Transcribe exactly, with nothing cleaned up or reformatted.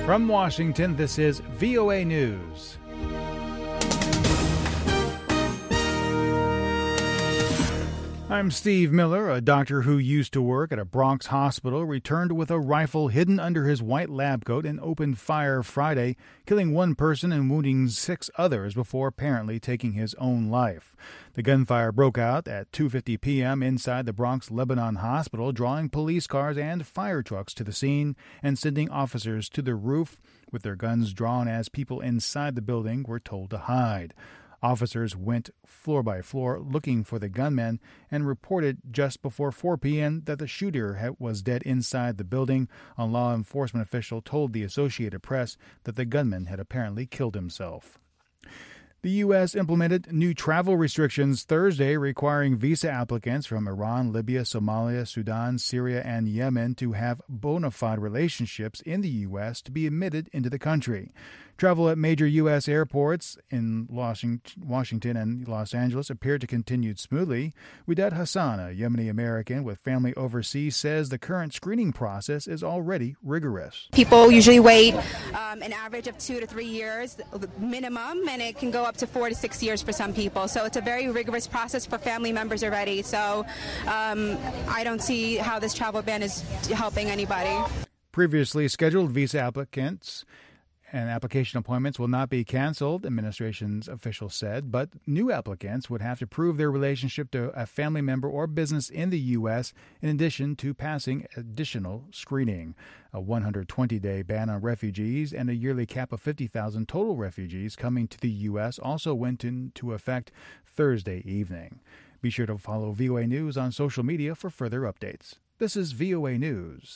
From Washington, this is V O A News. I'm Steve Miller. A doctor who used to work at a Bronx hospital returned with a rifle hidden under his white lab coat and opened fire Friday, killing one person and wounding six others before apparently taking his own life. The gunfire broke out at two fifty p.m. inside the Bronx Lebanon Hospital, drawing police cars and fire trucks to the scene and sending officers to the roof with their guns drawn as people inside the building were told to hide. Officers went floor by floor looking for the gunman and reported just before four p.m. that the shooter was dead inside the building. A law enforcement official told the Associated Press that the gunman had apparently killed himself. The U S implemented new travel restrictions Thursday, requiring visa applicants from Iran, Libya, Somalia, Sudan, Syria, and Yemen to have bona fide relationships in the U S to be admitted into the country. Travel at major U S airports in Washington and Los Angeles appeared to continue smoothly. Widad Hassan, a Yemeni American with family overseas, says the current screening process is already rigorous. People usually wait um, an average of two to three years minimum, and it can go up to four to six years for some people. So it's a very rigorous process for family members already. So um, I don't see how this travel ban is helping anybody. Previously scheduled visa applicants and application appointments will not be canceled, administration's officials said, but new applicants would have to prove their relationship to a family member or business in the U S in addition to passing additional screening. A one hundred twenty day ban on refugees and a yearly cap of fifty thousand total refugees coming to the U S also went into effect Thursday evening. Be sure to follow V O A News on social media for further updates. This is V O A News.